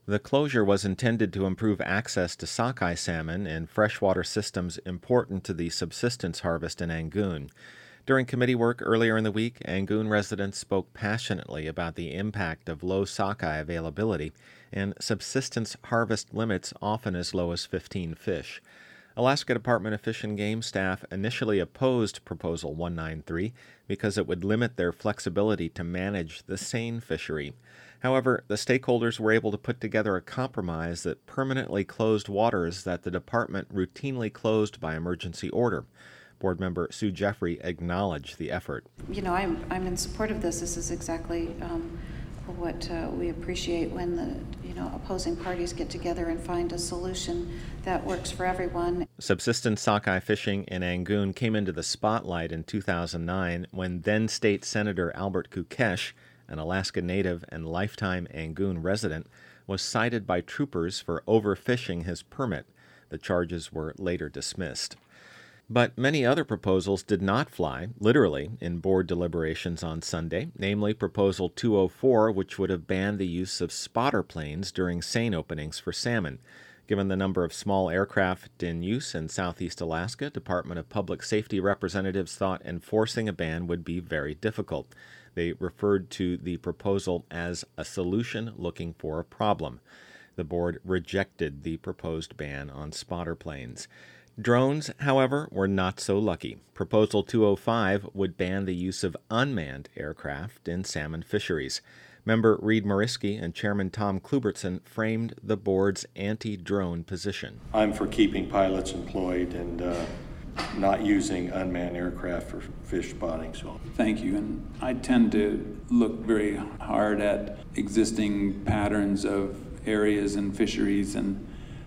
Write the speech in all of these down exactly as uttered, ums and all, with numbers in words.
The closure was intended to improve access to sockeye salmon and freshwater systems important to the subsistence harvest in Angoon. During committee work earlier in the week, Angoon residents spoke passionately about the impact of low sockeye availability and subsistence harvest limits often as low as fifteen fish. Alaska Department of Fish and Game staff initially opposed Proposal one ninety-three because it would limit their flexibility to manage the seine fishery. However, the stakeholders were able to put together a compromise that permanently closed waters that the department routinely closed by emergency order. Board member Sue Jeffrey acknowledged the effort. You know, I'm, I'm in support of this. This is exactly um, what uh, we appreciate when the you know opposing parties get together and find a solution that works for everyone. Subsistence sockeye fishing in Angoon came into the spotlight in two thousand nine when then-State Senator Albert Kukesh, an Alaska native and lifetime Angoon resident, was cited by troopers for overfishing his permit. The charges were later dismissed. But many other proposals did not fly, literally, in board deliberations on Sunday, namely Proposal two oh four, which would have banned the use of spotter planes during seine openings for salmon. Given the number of small aircraft in use in southeast Alaska, Department of Public Safety representatives thought enforcing a ban would be very difficult. They referred to the proposal as a solution looking for a problem. The board rejected the proposed ban on spotter planes. Drones, however, were not so lucky. Proposal two oh five would ban the use of unmanned aircraft in salmon fisheries. Member Reed Moriski and Chairman Tom Klubertson framed the board's anti-drone position. I'm for keeping pilots employed and uh, not using unmanned aircraft for fish spotting. So, thank you. And I tend to look very hard at existing patterns of areas and fisheries, and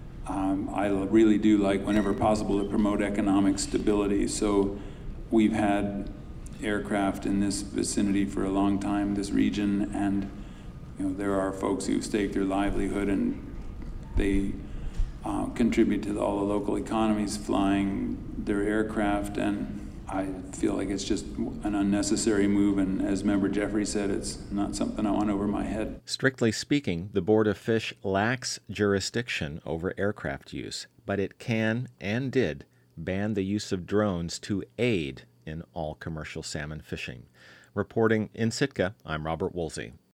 um, I really do like, whenever possible, to promote economic stability. So we've had aircraft in this vicinity for a long time, this region, and you know there are folks who stake their livelihood and they uh, contribute to the, all the local economies flying their aircraft, and I feel like it's just an unnecessary move, and as Member Jeffrey said, it's not something I want over my head. Strictly speaking, the Board of Fish lacks jurisdiction over aircraft use, but it can and did ban the use of drones to aid in all commercial salmon fishing. Reporting in Sitka, I'm Robert Woolsey.